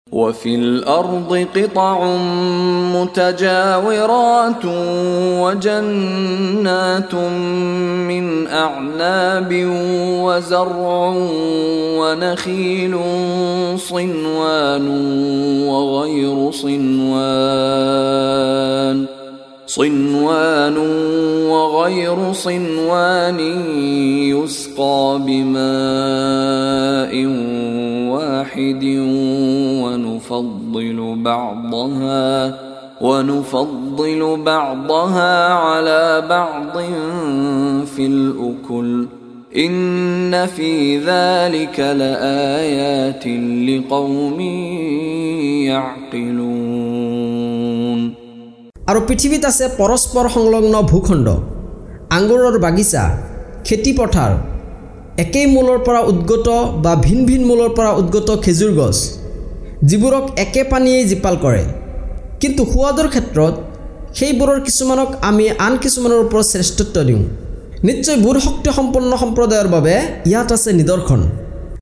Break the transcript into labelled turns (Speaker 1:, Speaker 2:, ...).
Speaker 1: وفي الأرض قطع متجاورات وجنات من أعناب وزرع ونخيل صنوان وغير صنوان يسقى بماء واحد ونفضل بعضها على بعض في الأكل إن في ذلك لآيات لقوم يعقلون
Speaker 2: আৰু পৃথিৱীত আছে পৰস্পৰ সংলগ্ন ভূখণ্ড, আঙুৰৰ বাগিচা, খেতি পথাৰ, একেই মূলৰ পৰা উদ্গত বা ভিন ভিন মূলৰ পৰা উদ্গত খেজুৰ গছ, যিবোৰক একে পানীয়ে জীপাল কৰে। কিন্তু সোৱাদৰ ক্ষেত্ৰত সেইবোৰৰ কিছুমানক আমি আন কিছুমানৰ ওপৰত শ্ৰেষ্ঠত্ব দিওঁ। নিশ্চয় বুৰ শক্তি সম্পন্ন সম্প্ৰদায়ৰ বাবে ইয়াত আছে নিদৰ্শন।